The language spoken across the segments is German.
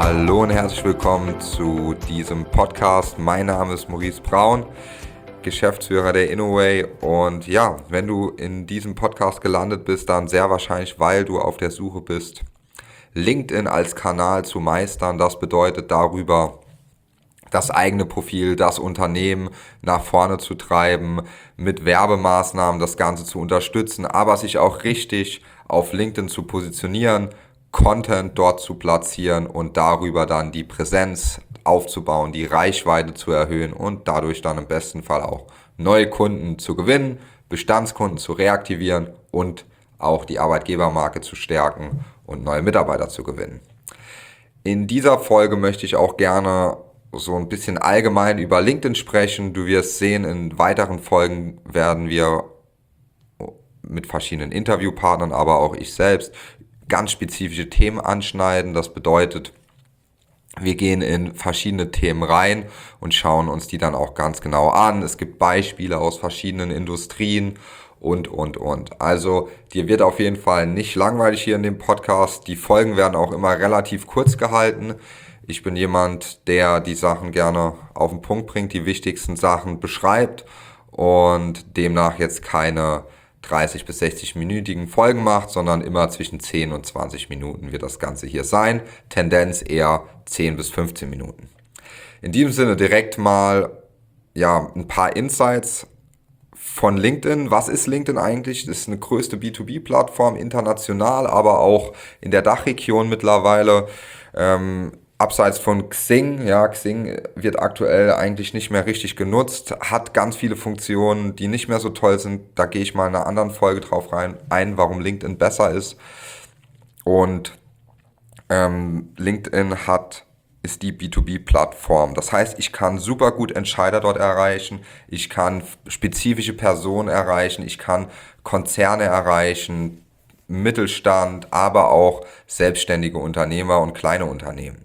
Hallo und herzlich willkommen zu diesem Podcast. Mein Name ist Maurice Braun, Geschäftsführer der Innoway. Und ja, wenn du in diesem Podcast gelandet bist, dann sehr wahrscheinlich, weil du auf der Suche bist, LinkedIn als Kanal zu meistern. Das bedeutet darüber, das eigene Profil, das Unternehmen nach vorne zu treiben, mit Werbemaßnahmen das Ganze zu unterstützen, aber sich auch richtig auf LinkedIn zu positionieren, Content dort zu platzieren und darüber dann die Präsenz aufzubauen, die Reichweite zu erhöhen und dadurch dann im besten Fall auch neue Kunden zu gewinnen, Bestandskunden zu reaktivieren und auch die Arbeitgebermarke zu stärken und neue Mitarbeiter zu gewinnen. In dieser Folge möchte ich auch gerne so ein bisschen allgemein über LinkedIn sprechen. Du wirst sehen, in weiteren Folgen werden wir mit verschiedenen Interviewpartnern, aber auch ich selbst, ganz spezifische Themen anschneiden. Das bedeutet, wir gehen in verschiedene Themen rein und schauen uns die dann auch ganz genau an. Es gibt Beispiele aus verschiedenen Industrien und. Also dir wird auf jeden Fall nicht langweilig hier in dem Podcast. Die Folgen werden auch immer relativ kurz gehalten. Ich bin jemand, der die Sachen gerne auf den Punkt bringt, die wichtigsten Sachen beschreibt und demnach jetzt keine 30 bis 60-minütigen Folgen macht, sondern immer zwischen 10 und 20 Minuten wird das Ganze hier sein. Tendenz eher 10 bis 15 Minuten. In diesem Sinne direkt mal ein paar Insights von LinkedIn. Was ist LinkedIn eigentlich? Das ist eine größte B2B-Plattform, international, aber auch in der Dachregion mittlerweile. Abseits von Xing, Xing wird aktuell eigentlich nicht mehr richtig genutzt, hat ganz viele Funktionen, die nicht mehr so toll sind. Da gehe ich mal in einer anderen Folge drauf ein, warum LinkedIn besser ist. Und LinkedIn ist die B2B-Plattform. Das heißt, ich kann super gut Entscheider dort erreichen, ich kann spezifische Personen erreichen, ich kann Konzerne erreichen, Mittelstand, aber auch selbstständige Unternehmer und kleine Unternehmen.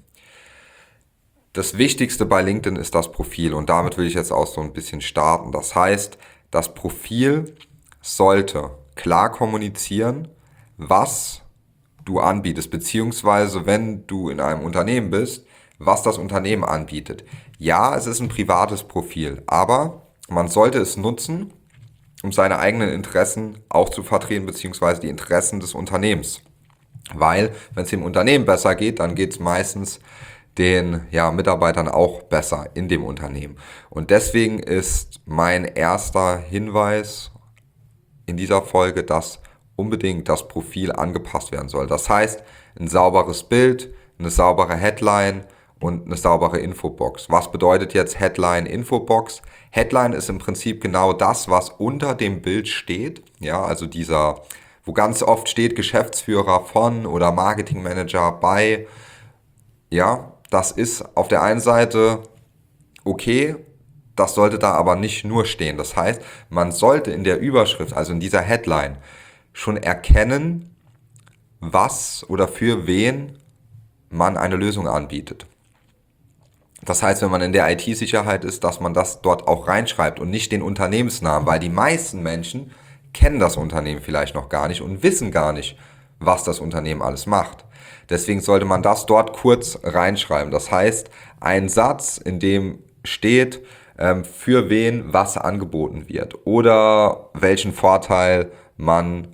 Das Wichtigste bei LinkedIn ist das Profil und damit will ich jetzt auch so ein bisschen starten. Das heißt, das Profil sollte klar kommunizieren, was du anbietest, beziehungsweise wenn du in einem Unternehmen bist, was das Unternehmen anbietet. Ja, es ist ein privates Profil, aber man sollte es nutzen, um seine eigenen Interessen auch zu vertreten, beziehungsweise die Interessen des Unternehmens. Weil, wenn es dem Unternehmen besser geht, dann geht es meistens den Mitarbeitern auch besser in dem Unternehmen. Und deswegen ist mein erster Hinweis in dieser Folge, dass unbedingt das Profil angepasst werden soll. Das heißt, ein sauberes Bild, eine saubere Headline und eine saubere Infobox. Was bedeutet jetzt Headline, Infobox? Headline ist im Prinzip genau das, was unter dem Bild steht. Ja, also wo ganz oft steht Geschäftsführer von oder Marketingmanager bei. Ja, das ist auf der einen Seite okay, das sollte da aber nicht nur stehen. Das heißt, man sollte in der Überschrift, also in dieser Headline, schon erkennen, was oder für wen man eine Lösung anbietet. Das heißt, wenn man in der IT-Sicherheit ist, dass man das dort auch reinschreibt und nicht den Unternehmensnamen, weil die meisten Menschen kennen das Unternehmen vielleicht noch gar nicht und wissen gar nicht, was das Unternehmen alles macht. Deswegen sollte man das dort kurz reinschreiben. Das heißt, ein Satz, in dem steht, für wen was angeboten wird oder welchen Vorteil man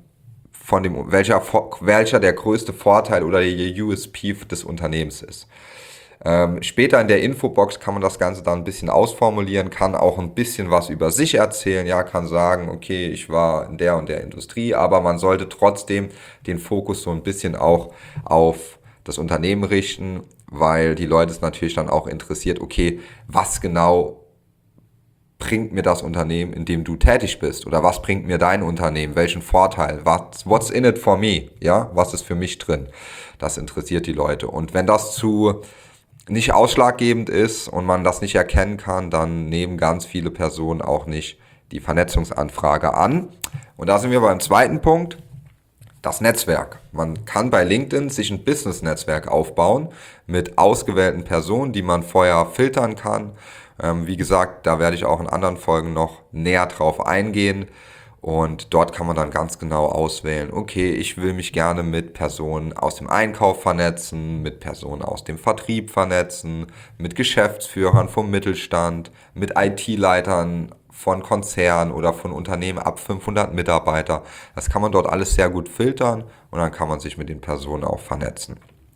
welcher der größte Vorteil oder der USP des Unternehmens ist. Später in der Infobox kann man das Ganze dann ein bisschen ausformulieren, kann auch ein bisschen was über sich erzählen, kann sagen, okay, ich war in der und der Industrie, aber man sollte trotzdem den Fokus so ein bisschen auch auf das Unternehmen richten, weil die Leute es natürlich dann auch interessiert, okay, was genau bringt mir das Unternehmen, in dem du tätig bist, oder was bringt mir dein Unternehmen, welchen Vorteil, what's in it for me, was ist für mich drin, das interessiert die Leute. Und wenn das nicht ausschlaggebend ist und man das nicht erkennen kann, dann nehmen ganz viele Personen auch nicht die Vernetzungsanfrage an. Und da sind wir beim zweiten Punkt, das Netzwerk. Man kann bei LinkedIn sich ein Business-Netzwerk aufbauen mit ausgewählten Personen, die man vorher filtern kann. Wie gesagt, da werde ich auch in anderen Folgen noch näher drauf eingehen. Und dort kann man dann ganz genau auswählen, okay, ich will mich gerne mit Personen aus dem Einkauf vernetzen, mit Personen aus dem Vertrieb vernetzen, mit Geschäftsführern vom Mittelstand, mit IT-Leitern von Konzernen oder von Unternehmen ab 500 Mitarbeiter. Das kann man dort alles sehr gut filtern und dann kann man sich mit den Personen auch vernetzen.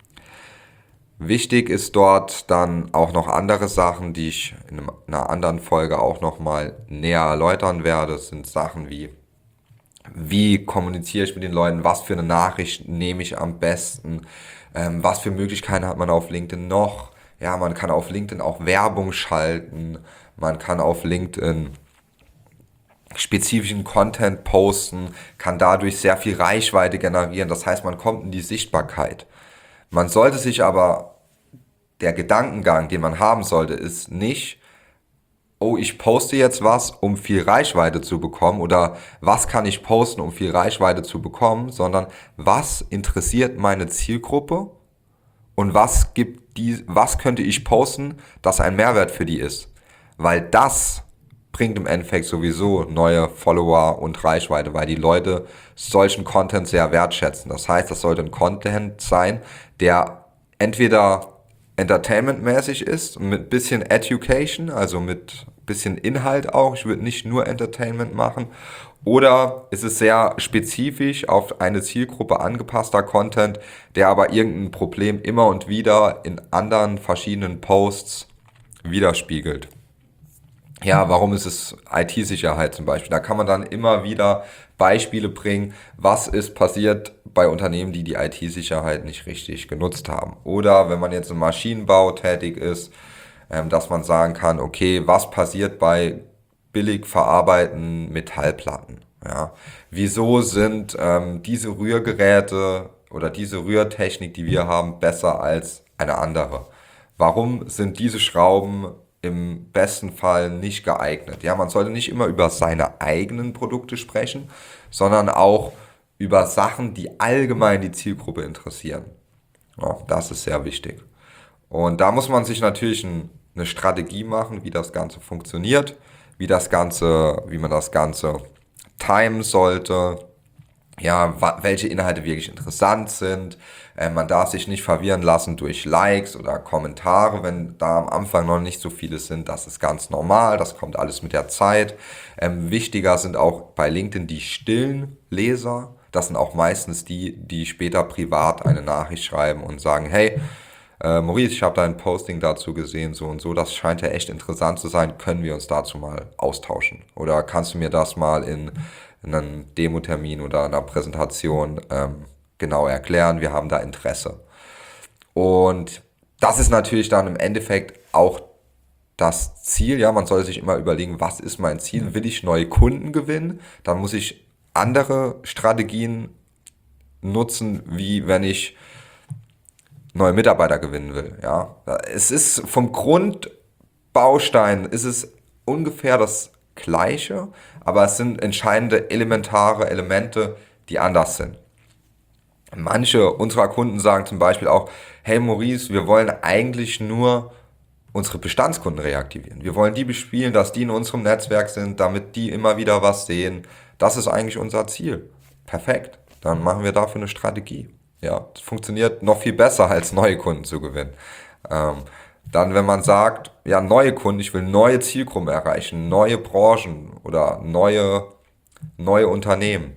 Wichtig ist dort dann auch noch andere Sachen, die ich in einer anderen Folge auch nochmal näher erläutern werde. Das sind Sachen wie kommuniziere ich mit den Leuten, was für eine Nachricht nehme ich am besten, was für Möglichkeiten hat man auf LinkedIn noch. Ja, man kann auf LinkedIn auch Werbung schalten, man kann auf LinkedIn spezifischen Content posten, kann dadurch sehr viel Reichweite generieren. Das heißt, man kommt in die Sichtbarkeit. Man sollte sich aber, der Gedankengang, den man haben sollte, ist nicht, oh, ich poste jetzt was, um viel Reichweite zu bekommen oder was kann ich posten, um viel Reichweite zu bekommen, sondern was interessiert meine Zielgruppe und was könnte ich posten, das ein Mehrwert für die ist. Weil das bringt im Endeffekt sowieso neue Follower und Reichweite, weil die Leute solchen Content sehr wertschätzen. Das heißt, das sollte ein Content sein, der entweder entertainmentmäßig ist, mit bisschen Education, also mit bisschen Inhalt auch. Ich würde nicht nur Entertainment machen. Oder ist es sehr spezifisch auf eine Zielgruppe angepasster Content, der aber irgendein Problem immer und wieder in anderen verschiedenen Posts widerspiegelt. Ja, warum ist es IT-Sicherheit zum Beispiel? Da kann man dann immer wieder Beispiele bringen, was ist passiert bei Unternehmen, die IT-Sicherheit nicht richtig genutzt haben. Oder wenn man jetzt im Maschinenbau tätig ist, dass man sagen kann, okay, was passiert bei billig verarbeiteten Metallplatten? Ja, wieso sind diese Rührgeräte oder diese Rührtechnik, die wir haben, besser als eine andere? Warum sind diese Schrauben im besten Fall nicht geeignet? Ja, man sollte nicht immer über seine eigenen Produkte sprechen, sondern auch über Sachen, die allgemein die Zielgruppe interessieren. Ja, das ist sehr wichtig. Und da muss man sich natürlich eine Strategie machen, wie das Ganze funktioniert, wie man das Ganze timen sollte, ja, welche Inhalte wirklich interessant sind. Man darf sich nicht verwirren lassen durch Likes oder Kommentare, wenn da am Anfang noch nicht so viele sind. Das ist ganz normal, das kommt alles mit der Zeit. Wichtiger sind auch bei LinkedIn die stillen Leser. Das sind auch meistens die später privat eine Nachricht schreiben und sagen, hey, Maurice, ich habe dein Posting dazu gesehen, so und so, das scheint ja echt interessant zu sein, können wir uns dazu mal austauschen? Oder kannst du mir das mal in einem Demo-Termin oder einer Präsentation genau erklären, wir haben da Interesse. Und das ist natürlich dann im Endeffekt auch das Ziel, ja, man soll sich immer überlegen, was ist mein Ziel? Will ich neue Kunden gewinnen? Dann muss ich andere Strategien nutzen, wie wenn ich neue Mitarbeiter gewinnen will, ja. Es ist vom Grundbaustein, ist es ungefähr das Gleiche, aber es sind entscheidende elementare Elemente, die anders sind. Manche unserer Kunden sagen zum Beispiel auch, hey Maurice, wir wollen eigentlich nur unsere Bestandskunden reaktivieren. Wir wollen die bespielen, dass die in unserem Netzwerk sind, damit die immer wieder was sehen. Das ist eigentlich unser Ziel. Perfekt. Dann machen wir dafür eine Strategie. Ja, das funktioniert noch viel besser, als neue Kunden zu gewinnen. Dann, wenn man sagt, ja, neue Kunden, ich will neue Zielgruppen erreichen, neue Branchen oder neue Unternehmen,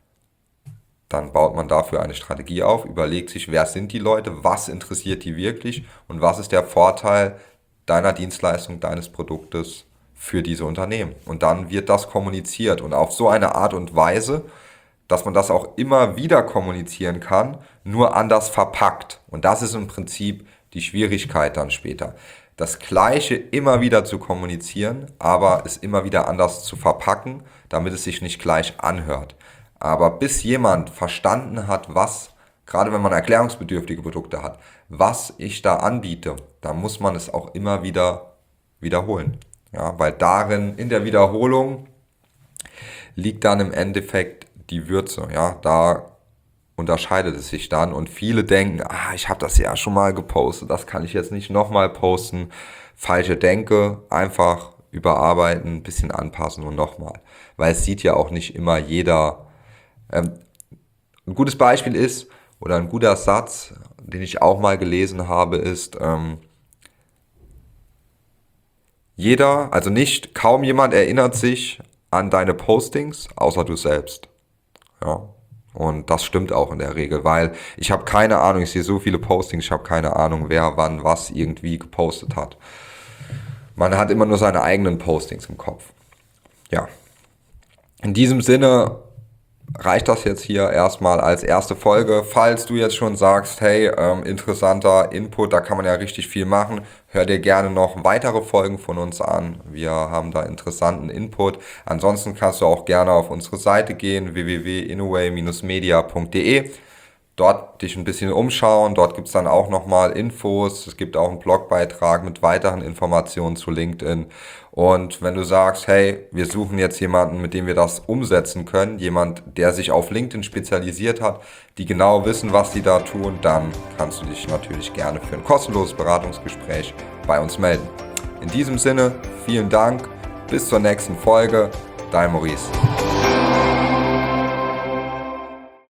dann baut man dafür eine Strategie auf, überlegt sich, wer sind die Leute, was interessiert die wirklich und was ist der Vorteil deiner Dienstleistung, deines Produktes für diese Unternehmen. Und dann wird das kommuniziert und auf so eine Art und Weise, dass man das auch immer wieder kommunizieren kann, nur anders verpackt. Und das ist im Prinzip die Schwierigkeit dann später. Das Gleiche immer wieder zu kommunizieren, aber es immer wieder anders zu verpacken, damit es sich nicht gleich anhört. Aber bis jemand verstanden hat, gerade wenn man erklärungsbedürftige Produkte hat, was ich da anbiete, dann muss man es auch immer wieder wiederholen. Ja, weil darin, in der Wiederholung, liegt dann im Endeffekt die Würze. Ja, da unterscheidet es sich dann und viele denken, ich habe das ja schon mal gepostet, das kann ich jetzt nicht nochmal posten. Falsche Denke, einfach überarbeiten, ein bisschen anpassen und nochmal. Weil es sieht ja auch nicht immer jeder. Ein gutes Beispiel ist, oder ein guter Satz, den ich auch mal gelesen habe, ist, kaum jemand erinnert sich an deine Postings, außer du selbst. Ja. Und das stimmt auch in der Regel, weil ich habe keine Ahnung, ich sehe so viele Postings, ich habe keine Ahnung, wer wann was irgendwie gepostet hat. Man hat immer nur seine eigenen Postings im Kopf. Ja. In diesem Sinne reicht das jetzt hier erstmal als erste Folge. Falls du jetzt schon sagst, hey, interessanter Input, da kann man ja richtig viel machen, hör dir gerne noch weitere Folgen von uns an. Wir haben da interessanten Input. Ansonsten kannst du auch gerne auf unsere Seite gehen, www.innoway-media.de. Dort dich ein bisschen umschauen, dort gibt es dann auch nochmal Infos, es gibt auch einen Blogbeitrag mit weiteren Informationen zu LinkedIn. Und wenn du sagst, hey, wir suchen jetzt jemanden, mit dem wir das umsetzen können, jemand, der sich auf LinkedIn spezialisiert hat, die genau wissen, was die da tun, dann kannst du dich natürlich gerne für ein kostenloses Beratungsgespräch bei uns melden. In diesem Sinne, vielen Dank, bis zur nächsten Folge, dein Maurice.